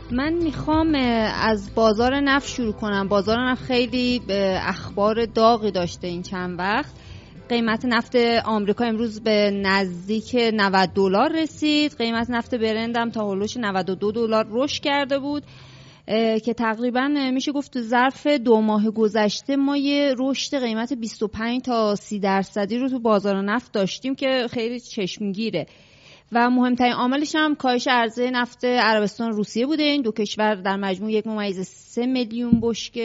من میخوام از بازار نفت شروع کنم. بازار نفت خیلی اخبار داغی داشته این چند وقت. قیمت نفت آمریکا امروز به نزدیک $90 رسید. قیمت نفت برند هم تا هولوش $92 رشد کرده بود که تقریبا میشه گفت تو ظرف 2 ماه گذشته ما یه رشد قیمت 25 تا 30% رو تو بازار نفت داشتیم که خیلی چشمگیره. و مهمترین عاملش هم کاهش عرضه نفت عربستان روسیه بوده. این دو کشور در مجموع 1.3 میلیون بشکه،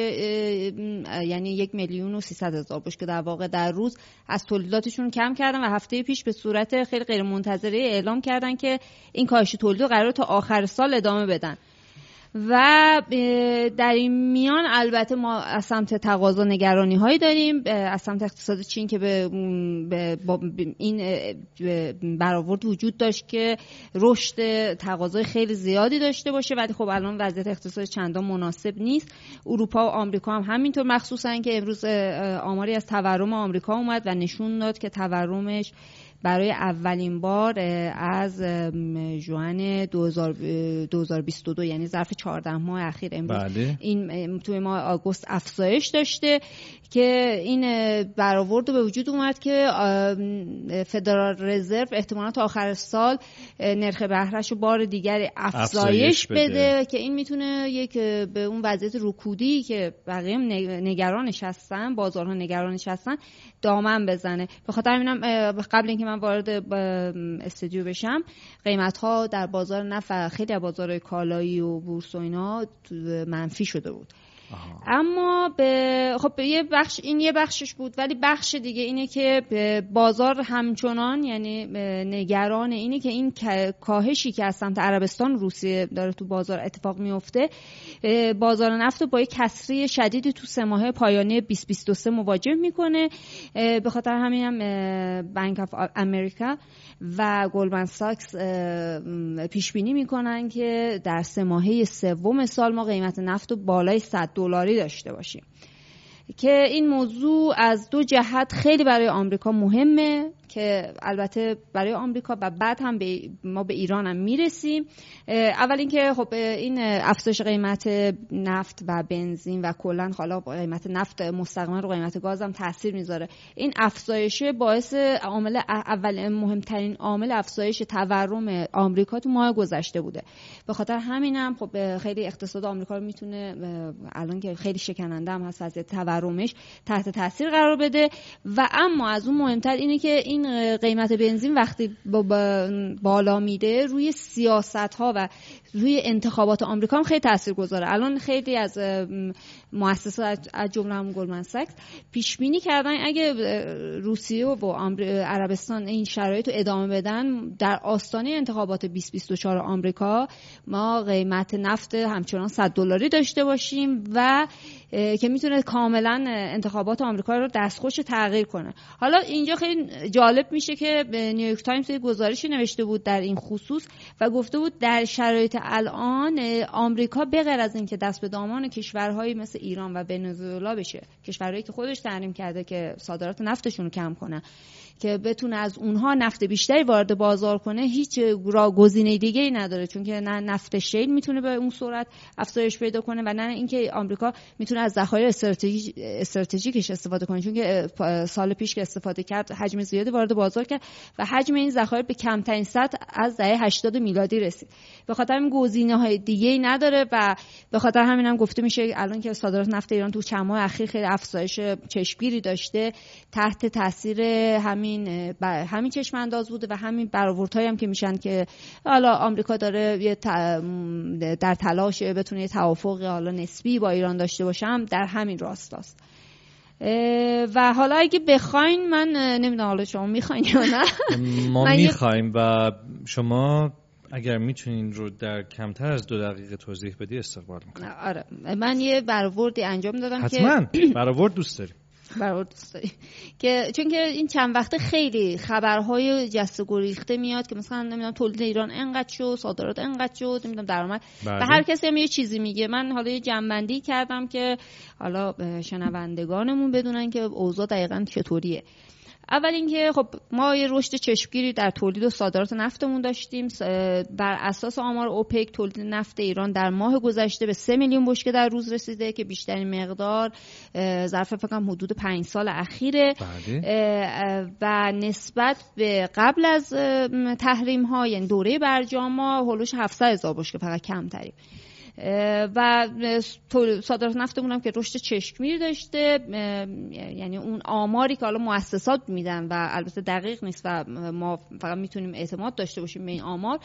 یعنی 1,300,000 بشکه در واقع در روز از تولیداتشون کم کردن و هفته پیش به صورت خیلی غیر منتظره اعلام کردن که این کاهش تولید رو قراره تا آخر سال ادامه بدن. و در این میان البته ما از سمت تقاضا نگرانی هایی داریم از سمت اقتصاد چین که به این برآورد وجود داشت که رشد تقاضای خیلی زیادی داشته باشه، ولی خب الان وضعیت اقتصاد چندان مناسب نیست. اروپا و آمریکا هم همینطور، مخصوصا که امروز آماری از تورم آمریکا اومد و نشون داد که تورمش برای اولین بار از ژوئن 2022 یعنی ظرف 14 ماه اخیر امروز این توی ماه آگوست افزایش داشته که این برآورد به وجود اومد که فدرال رزرو احتمالاً تا آخر سال نرخ بهره‌اش رو بار دیگری افزایش بده که این میتونه یک به اون وضعیت رکودی که بقیه نگرانش هستن، بازارها نگرانش هستن، دامن بزنه. به خاطر همینم قبل اینکه من وارد استودیو بشم قیمت‌ها در بازار نفت خیلی از بازارهای کالایی و بورس و اینا منفی شده بود. اما خب یه بخشش بود، ولی بخش دیگه اینه که بازار همچنان یعنی نگران اینه که این کاهشی که از سمت عربستان روسیه داره تو بازار اتفاق میفته بازار نفت رو با یک کسری شدیدی تو 3 ماهه پایانی 2023 مواجه میکنه. به خاطر همین هم بانک آف امریکا و گلدمن ساکس پیش بینی میکنن که در 3 ماهه سوم سال ما قیمت نفت رو بالای $100 داشته باشیم که این موضوع از 2 جهت خیلی برای آمریکا مهمه که البته برای آمریکا و بعد هم ما به ایران هم میرسیم. اول اینکه خب این افزایش قیمت نفت و بنزین و کلا حالا قیمت نفت مستقیما رو قیمت گاز هم تاثیر میذاره. این افزایش باعث عامل اول مهمترین عامل افزایش تورم آمریکا تو ماه گذشته بوده. به خاطر همینم خب خیلی اقتصاد آمریکا رو میتونه الان که خیلی شکننده هم هست وضعیت تورمش تحت تاثیر قرار بده. و اما از اون مهمتر اینه که این قیمت بنزین وقتی بالا میره روی سیاست‌ها و روی انتخابات آمریکا هم خیلی تاثیرگذاره. الان خیلی از مؤسسات از جمله هم گلدمن ساکس پیش بینی کردن اگه روسیه و عربستان این شرایط رو ادامه بدن در آستانه انتخابات 2024 آمریکا ما قیمت نفت همچنان $100 داشته باشیم و که میتونه کاملا انتخابات آمریکا رو دستخوش تغییر کنه. حالا اینجا خیلی جالب میشه که نیویورک تایمز یک گزارشی نوشته بود در این خصوص و گفته بود در شرایط الان آمریکا به غیر از اینکه دست به دامان کشورهایی مثل ایران و ونزوئلا بشه، کشورهایی که خودش تحریم کرده که صادرات نفتشون رو کم کنه که بتونه از اونها نفت بیشتری وارد بازار کنه، هیچ گزینه دیگه‌ای نداره، چون که نه نفت شیل میتونه به اون صورت افزایش پیدا کنه و نه اینکه آمریکا میتونه از ذخایر استراتژیکش استفاده کنه، چون که سال پیش که استفاده کرد حجم زیادی وارد بازار کرد و حجم این ذخایر به کمترین سطح از دهه 80 میلادی رسید. به خاطر این گزینه‌های دیگه‌ای نداره و به خاطر همین هم گفته میشه الان که صادرات نفت ایران تو چند ماه اخیر خیلی افزایش چشمگیری داشته تحت تاثیر همین چشم انداز بوده و همین برآوردهایی هم که میشن که حالا آمریکا داره در تلاش بتونه یه توافق حالا نسبی با ایران داشته باشم در همین راستاست. و حالا اگه بخواین من نمیدونم حالا شما میخواین یا نه ما میخوایم و شما اگر میتونین رو در کمتر از 2 دقیقه توضیح بدی استقبال میکنم. آره من یه برآوردی انجام دادم حتما. که برآورد دوست داریم که چون که این چند وقته خیلی خبرهای جست و گریخته میاد که مثلا نمیدونم تولید ایران انقدر شد، صادرات انقدر شد، نمیدونم درآمد و هر کسی هم یه چیزی میگه. من حالا یه جمع‌بندی کردم که حالا شنوندگانمون بدونن که اوضاع دقیقاً چطوریه. اول اینکه خب ما یه رشد چشمگیری در تولید و صادرات نفتمون داشتیم. بر اساس آمار اوپک تولید نفت ایران در ماه گذشته به 3 میلیون بشکه در روز رسیده که بیشترین مقدار ظرف فکر کنم حدود 5 سال اخیره و نسبت به قبل از تحریم ها یعنی دوره برجام ما هولوش 700,000 بشکه فقط کمتریم و صادرات نفتمون هم که رشد چشمگیر داشته. یعنی اون آماری که حالا مؤسسات میدن و البته دقیق نیست و ما فقط میتونیم اعتماد داشته باشیم به این آمار،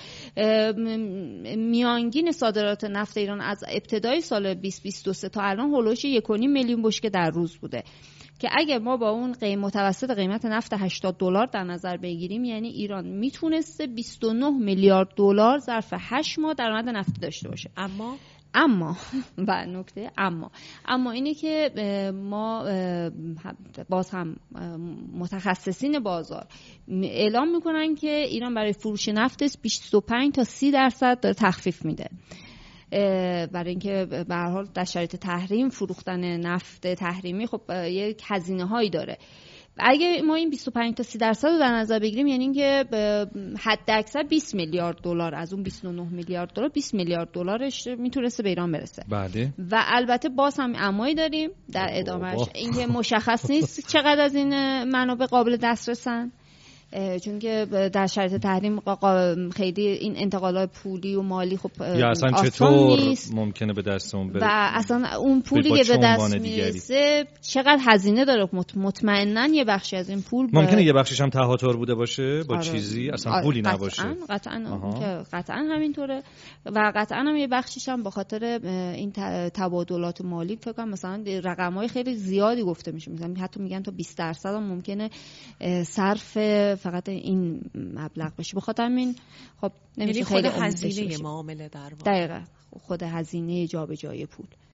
میانگین صادرات نفت ایران از ابتدای سال 2023 تا الان هولوش 1.5 میلیون بشکه در روز بوده که اگر ما با اون متوسط قیمت نفت $80 در نظر بگیریم، یعنی ایران میتونسته 29 میلیارد دلار ظرف 8 ماه درآمد نفتی داشته باشه. اما و نکته اما اینه که ما باز هم متخصصین بازار اعلام میکنن که ایران برای فروش نفتش 25 تا 30% داره تخفیف میده، برای اینکه به هر حال در شرایط تحریم فروختن نفت تحریمی خب یک هزینه هایی داره. اگه ما این 25 تا 30% رو در نظر بگیریم، یعنی اینکه حد اکثر 20 میلیارد دلار از اون 29 میلیارد دلار 20 میلیارد دلارش میتونسته به ایران برسه. بله. و البته باز هم امایی داریم در ادامهش، اینکه مشخص نیست چقدر از این منابع قابل دسترسن، چون که در شرایط تحریم خیلی این انتقالات پولی و مالی خب یا اصلا چطور ممکنه به دستمون برسه و اصلا اون پولی که به دست میرسه چقدر هزینه داره. مطمئنا یه بخشی از این پول ممکنه یه بخشش هم تهاتر بوده باشه با چیزی اصلا پولی نباشه. قطعا همینطوره و قطعا هم یه بخشش هم به خاطر این تبادلات مالی فکر کنم مثلا رقم‌های خیلی زیادی گفته میشه، مثلا حتی میگن تا 20% هم ممکنه صرف فقط این مبلغ بشه. بخاطر همین خب نمیشه خیلی هزینه معامله در واقع. دقیقاً خود هزینه جابجایی پول.